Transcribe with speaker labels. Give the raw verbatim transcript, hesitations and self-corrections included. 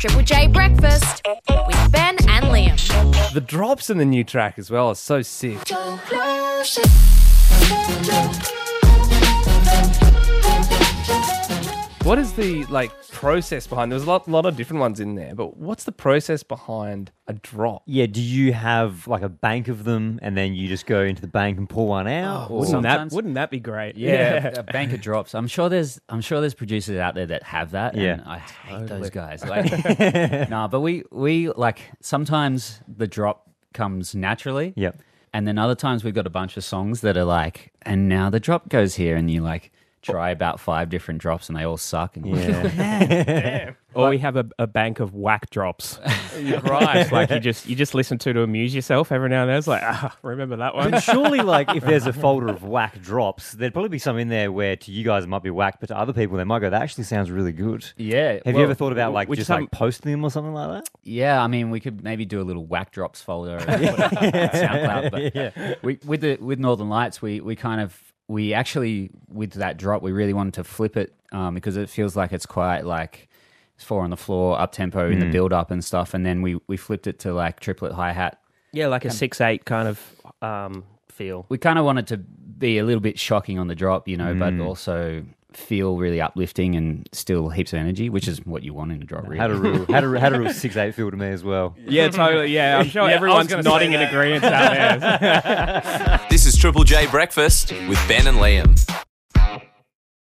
Speaker 1: Triple J Breakfast with Ben and Liam.
Speaker 2: The drops in the new track as well are so sick. What is the like process behind? There's a lot, lot of different ones in there, but what's the process behind a drop?
Speaker 3: Yeah, do you have like a bank of them and then you just go into the bank and pull one out?
Speaker 2: Oh,
Speaker 3: or-
Speaker 2: wouldn't that
Speaker 4: sometimes-
Speaker 2: wouldn't that be great?
Speaker 4: Yeah, a bank of drops. I'm sure there's I'm sure there's producers out there that have that.
Speaker 3: Yeah.
Speaker 4: And I hate those guys. Like, nah, but we we like sometimes the drop comes naturally.
Speaker 3: Yep.
Speaker 4: And then other times we've got a bunch of songs that are like, and now the drop goes here, and you like try about five different drops and they all suck. And
Speaker 3: Yeah.
Speaker 2: Or we have a, a bank of whack drops. Right. Like you just you just listen to to amuse yourself every now and then. It's like, ah, remember that one?
Speaker 3: But surely, like, if there's a folder of whack drops, there'd probably be some in there where to you guys it might be whack, but to other people they might go, that actually sounds really good.
Speaker 4: yeah.
Speaker 3: Have you
Speaker 4: well,
Speaker 3: ever thought about like
Speaker 2: which
Speaker 3: just
Speaker 2: some-
Speaker 3: like posting them or something like that?
Speaker 4: Yeah, I mean, we could maybe do a little whack drops folder and put it on SoundCloud. But
Speaker 3: Yeah.
Speaker 4: we, with the with Northern Lights, we we kind of we actually with that drop, we really wanted to flip it um, because it feels like it's quite like it's four on the floor, up tempo in the build up and stuff, and then we we flipped it to like triplet hi hat.
Speaker 2: Yeah, like a six eight kind of um, feel.
Speaker 4: We kind of wanted to be a little bit shocking on the drop, you know, but also feel really uplifting and still heaps of energy, which is what you want in a drop. Really.
Speaker 3: Had a real had a had a real six eight feel to me as well.
Speaker 2: Yeah, totally. Yeah, I'm sure
Speaker 4: Yeah, I was
Speaker 2: everyone's
Speaker 4: gonna
Speaker 2: nodding
Speaker 4: say
Speaker 2: in
Speaker 4: that.
Speaker 2: agreement out there.
Speaker 5: This is Triple J Breakfast with Ben and Liam.